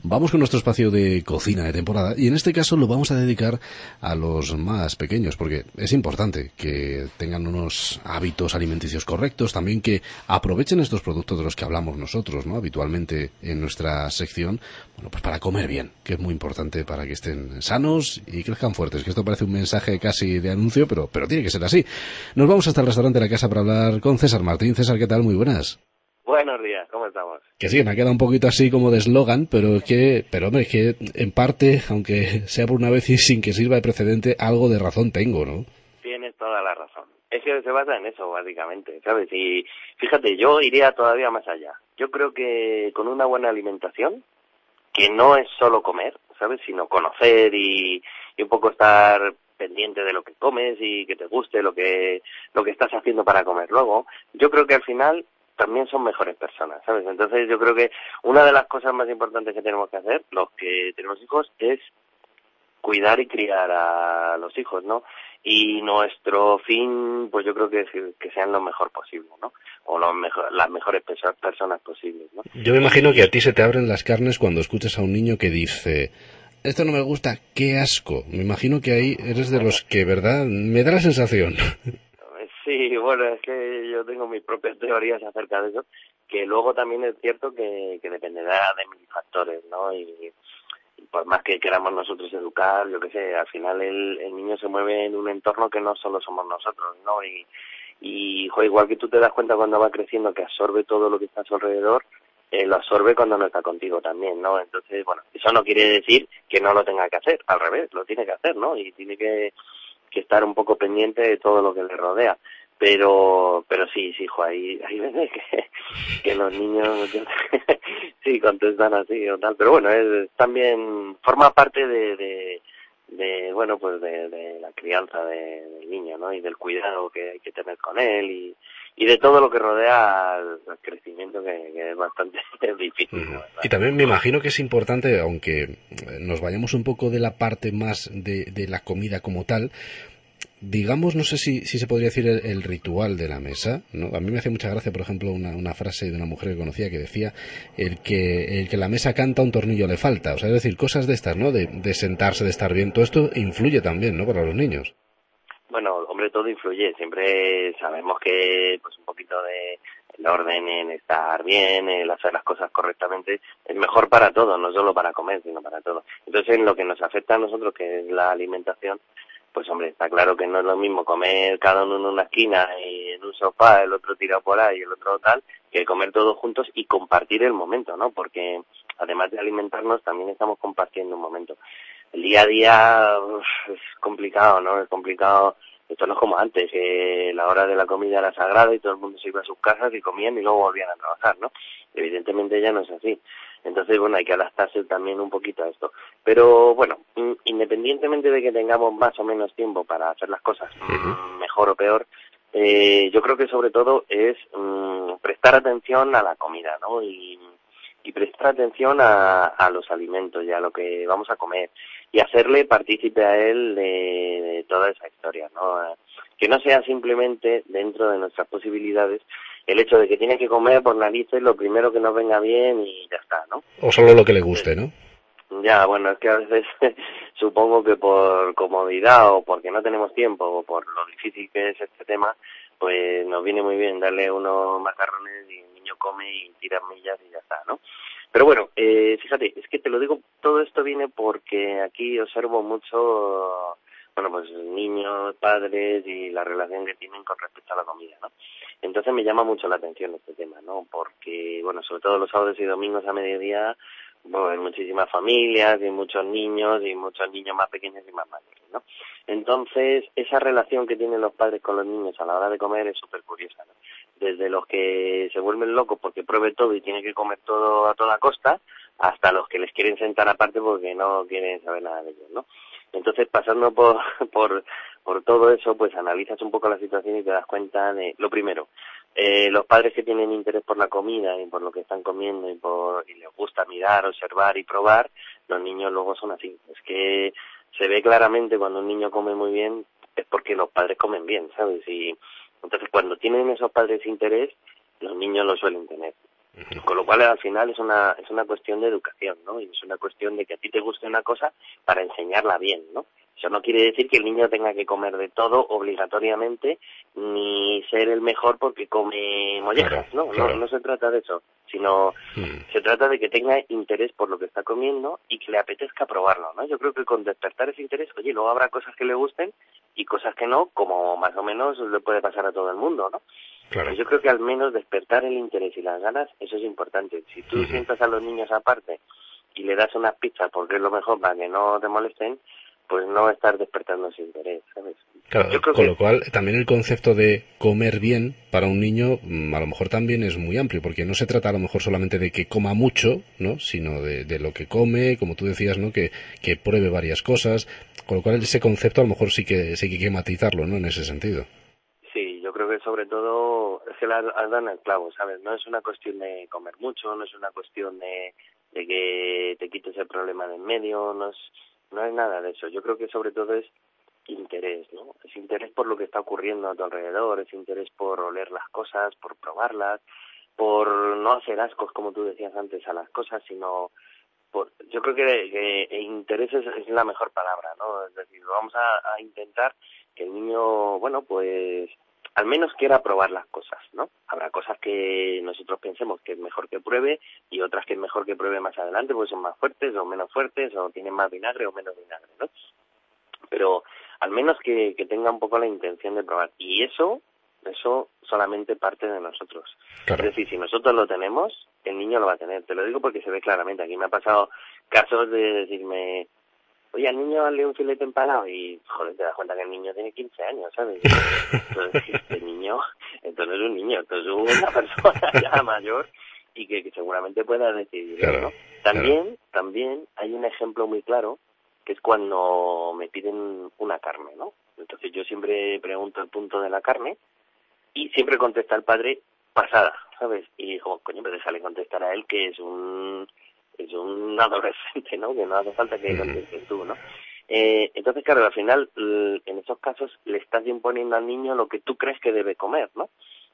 Vamos con nuestro espacio de cocina de temporada y en este caso lo vamos a dedicar a los más pequeños porque es importante que tengan unos hábitos alimenticios correctos, también que aprovechen estos productos de los que hablamos nosotros, ¿no? Habitualmente en nuestra sección, bueno, pues para comer bien, que es muy importante para que estén sanos y crezcan fuertes, que esto parece un mensaje casi de anuncio, pero tiene que ser así. Nos vamos hasta el restaurante de la casa para hablar con César Martín. César, ¿qué tal? Muy buenas. Buenos días, ¿cómo estamos? Que sí, me ha quedado un poquito así como de eslogan, pero hombre, es que en parte, aunque sea por una vez y sin que sirva de precedente, algo de razón tengo, ¿no? Tienes toda la razón. Es que se basa en eso, básicamente, ¿sabes? Y fíjate, yo iría todavía más allá. Yo creo que con una buena alimentación, que no es solo comer, ¿sabes? Sino conocer y un poco estar pendiente de lo que comes y que te guste lo que estás haciendo para comer luego, yo creo que al final también son mejores personas, ¿sabes? Entonces yo creo que una de las cosas más importantes que tenemos que hacer, los que tenemos hijos, es cuidar y criar a los hijos, ¿no? Y nuestro fin, pues yo creo que es que sean lo mejor posible, ¿no? O las mejores personas posibles, ¿no? Yo me imagino que a ti se te abren las carnes cuando escuchas a un niño que dice, esto no me gusta, qué asco. Me imagino que ahí eres de los que, ¿verdad? Me da la sensación. Sí, bueno, es que yo tengo mis propias teorías acerca de eso, que luego también es cierto que dependerá de mil factores, ¿no? Y por más que queramos nosotros educar, yo qué sé, al final el niño se mueve en un entorno que no solo somos nosotros, ¿no? Igual que tú te das cuenta cuando va creciendo que absorbe todo lo que está a su alrededor, lo absorbe cuando no está contigo también, ¿no? Entonces, bueno, eso no quiere decir que no lo tenga que hacer, al revés, lo tiene que hacer, ¿no? Y tiene que estar un poco pendiente de todo lo que le rodea. Pero sí, hijo, hay veces que los niños sí contestan así o tal, pero bueno, también forma parte de bueno, pues de la crianza del niño, ¿no? Y del cuidado que hay que tener con él y de todo lo que rodea al crecimiento que es bastante difícil, la verdad. Y también me imagino que es importante, aunque nos vayamos un poco de la parte más de la comida como tal, digamos, no sé si se podría decir el ritual de la mesa, ¿no? A mí me hace mucha gracia, por ejemplo, una frase de una mujer que conocía que decía el que la mesa canta un tornillo le falta, o sea, es decir, cosas de estas, ¿no? De sentarse, de estar bien, todo esto influye también, ¿no? Para los niños. Bueno, hombre, todo influye. Siempre sabemos que pues un poquito de el orden en estar bien, el hacer las cosas correctamente, es mejor para todo, no solo para comer, sino para todo. Entonces, en lo que nos afecta a nosotros, que es la alimentación, pues hombre, está claro que no es lo mismo comer cada uno en una esquina y en un sofá, el otro tirado por ahí, el otro tal, que comer todos juntos y compartir el momento, ¿no? Porque además de alimentarnos, también estamos compartiendo un momento. El día a día es complicado, ¿no? Es complicado. Esto no es como antes, que la hora de la comida era sagrada y todo el mundo se iba a sus casas y comían y luego volvían a trabajar, ¿no? Evidentemente ya no es así. Entonces, bueno, hay que adaptarse también un poquito a esto. Pero, bueno, independientemente de que tengamos más o menos tiempo para hacer las cosas mejor o peor, yo creo que sobre todo es prestar atención a la comida, ¿no? Y prestar atención a los alimentos y a lo que vamos a comer y hacerle partícipe a él de toda esa historia, ¿no? Que no sea simplemente dentro de nuestras posibilidades el hecho de que tiene que comer por narices lo primero que nos venga bien y ya está, ¿no? O solo lo que le guste, ¿no? Ya, bueno, es que a veces supongo que por comodidad o porque no tenemos tiempo o por lo difícil que es este tema, pues nos viene muy bien darle unos macarrones y el niño come y tira millas y ya está, ¿no? Pero bueno, fíjate, es que te lo digo, todo esto viene porque aquí observo mucho, bueno, pues niños, padres y la relación que tienen con respecto a la comida, ¿no? Entonces me llama mucho la atención este tema, ¿no? Porque, bueno, sobre todo los sábados y domingos a mediodía, bueno, hay muchísimas familias y muchos niños más pequeños y más mayores, ¿no? Entonces, esa relación que tienen los padres con los niños a la hora de comer es súper curiosa, ¿no? Desde los que se vuelven locos porque pruebe todo y tiene que comer todo a toda costa, hasta los que les quieren sentar aparte porque no quieren saber nada de ellos, ¿no? Entonces, pasando por todo eso, pues analizas un poco la situación y te das cuenta de, lo primero, los padres que tienen interés por la comida y por lo que están comiendo y les gusta mirar, observar y probar, los niños luego son así. Es que se ve claramente cuando un niño come muy bien es porque los padres comen bien, ¿sabes? Y entonces cuando tienen esos padres interés, los niños lo suelen tener. Con lo cual, al final, es una cuestión de educación, ¿no? Y es una cuestión de que a ti te guste una cosa para enseñarla bien, ¿no? Eso no quiere decir que el niño tenga que comer de todo obligatoriamente, ni ser el mejor porque come mollejas, ¿no? No se trata de eso, sino se trata de que tenga interés por lo que está comiendo y que le apetezca probarlo, ¿no? Yo creo que con despertar ese interés, oye, luego habrá cosas que le gusten y cosas que no, como más o menos le puede pasar a todo el mundo, ¿no? Claro. Pues yo creo que al menos despertar el interés y las ganas, eso es importante. Si tú sientas a los niños aparte y le das unas pizzas porque es lo mejor para que no te molesten, pues no estar despertando ese interés, ¿sabes? Claro, yo creo con lo cual también el concepto de comer bien para un niño a lo mejor también es muy amplio, porque no se trata a lo mejor solamente de que coma mucho, ¿no? Sino de lo que come, como tú decías, ¿no? Que pruebe varias cosas, con lo cual ese concepto a lo mejor sí que hay que matizarlo, ¿no? En ese sentido. Sí, yo creo que sobre todo es que le dan el clavo, ¿sabes? No es una cuestión de comer mucho, no es una cuestión de que te quites el problema de en medio, no es nada de eso. Yo creo que sobre todo es interés, ¿no? Es interés por lo que está ocurriendo a tu alrededor, es interés por oler las cosas, por probarlas, por no hacer ascos, como tú decías antes, a las cosas, sino yo creo que interés es la mejor palabra, ¿no? Es decir, vamos a intentar que el niño, bueno, pues al menos quiera probar las cosas, ¿no? Habrá cosas que nosotros pensemos que es mejor que pruebe y otras que es mejor que pruebe más adelante, porque son más fuertes o menos fuertes o tienen más vinagre o menos vinagre, ¿no? Pero al menos que tenga un poco la intención de probar. Y eso solamente parte de nosotros. Claro. Es decir, si nosotros lo tenemos, el niño lo va a tener. Te lo digo porque se ve claramente. Aquí me ha pasado casos de decirme, oye, al niño dale un filete empanado y, joder, te das cuenta que el niño tiene 15 años, ¿sabes? Entonces, este niño, entonces no es un niño, entonces es una persona ya mayor y que seguramente pueda decidir, claro, ¿no? También hay un ejemplo muy claro, que es cuando me piden una carne, ¿no? Entonces yo siempre pregunto el punto de la carne y siempre contesta el padre pasada, ¿sabes? Y digo, coño, pues déjale contestar a él que es un adolescente, ¿no? Que no hace falta que contestes tú, ¿no? Entonces, claro, al final, en esos casos, le estás imponiendo al niño lo que tú crees que debe comer, ¿no?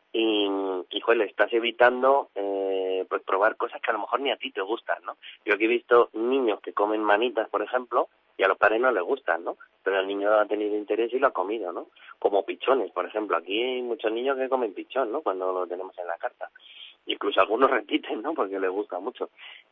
Y joder, le estás evitando pues probar cosas que a lo mejor ni a ti te gustan, ¿no? Yo aquí he visto niños que comen manitas, por ejemplo, y a los padres no les gustan, ¿no? Pero el niño ha tenido interés y lo ha comido, ¿no? Como pichones, por ejemplo. Aquí hay muchos niños que comen pichón, ¿no? Cuando lo tenemos en la carta. Incluso algunos repiten, ¿no? Porque les gusta mucho.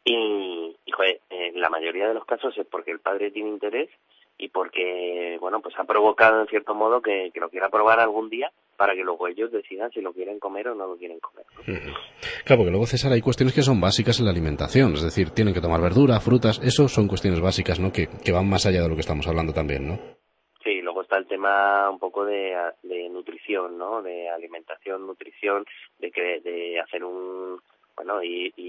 Y joder, en la mayoría de los casos es porque el padre tiene interés y porque, bueno, pues ha provocado en cierto modo que lo quiera probar algún día para que luego ellos decidan si lo quieren comer o no lo quieren comer, ¿no? Claro, porque luego, César, hay cuestiones que son básicas en la alimentación, es decir, tienen que tomar verdura, frutas, eso son cuestiones básicas, ¿no? Que van más allá de lo que estamos hablando también, ¿no? Sí, luego está el tema un poco de nutrición, ¿no? De alimentación, nutrición, de hacer un, bueno,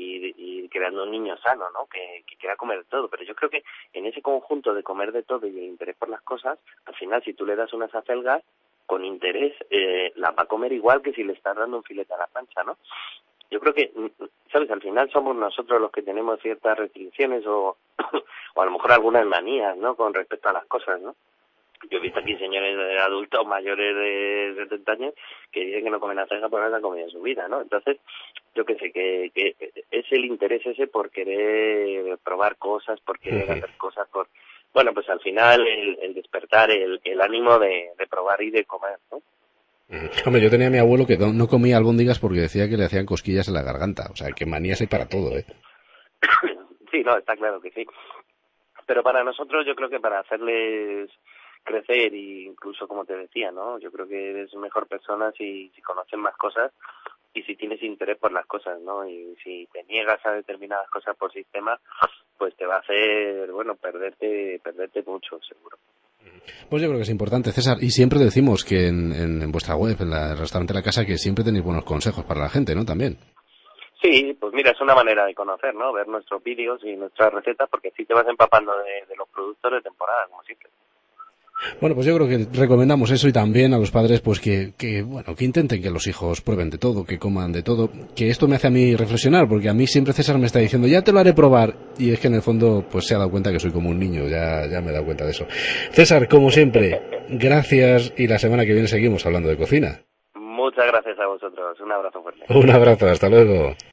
y creando un niño sano, ¿no? Que quiera comer de todo. Pero yo creo que en ese conjunto de comer de todo y el interés por las cosas, al final, si tú le das unas acelgas, con interés, la va a comer igual que si le estás dando un filete a la plancha, ¿no? Yo creo que, ¿sabes? Al final somos nosotros los que tenemos ciertas restricciones o a lo mejor algunas manías, ¿no? Con respecto a las cosas, ¿no? Yo he visto aquí señores adultos mayores de 70 años que dicen que no comen acelga porque no se han comido en su vida, ¿no? Entonces, yo qué sé, que es el interés ese por querer probar cosas, por querer hacer cosas, bueno, pues al final el despertar, el ánimo de probar y de comer, ¿no? Hombre, yo tenía a mi abuelo que no comía albóndigas porque decía que le hacían cosquillas en la garganta, o sea, que manías hay para todo, ¿eh? Sí, no, está claro que sí. Pero para nosotros yo creo que para hacerles crecer e incluso, como te decía, ¿no? Yo creo que eres mejor persona si conoces más cosas y si tienes interés por las cosas, ¿no? Y si te niegas a determinadas cosas por sistema, pues te va a hacer, bueno, perderte mucho, seguro. Pues yo creo que es importante, César, y siempre decimos que en vuestra web, en el restaurante La Casa, que siempre tenéis buenos consejos para la gente, ¿no? También. Sí, pues mira, es una manera de conocer, ¿no? Ver nuestros vídeos y nuestras recetas, porque sí te vas empapando de los productos de temporada, como siempre. Bueno, pues yo creo que recomendamos eso y también a los padres pues que intenten que los hijos prueben de todo, que coman de todo, que esto me hace a mí reflexionar, porque a mí siempre César me está diciendo, ya te lo haré probar, y es que en el fondo pues se ha dado cuenta que soy como un niño, ya me he dado cuenta de eso. César, como siempre, gracias y la semana que viene seguimos hablando de cocina. Muchas gracias a vosotros, un abrazo fuerte. Un abrazo, hasta luego.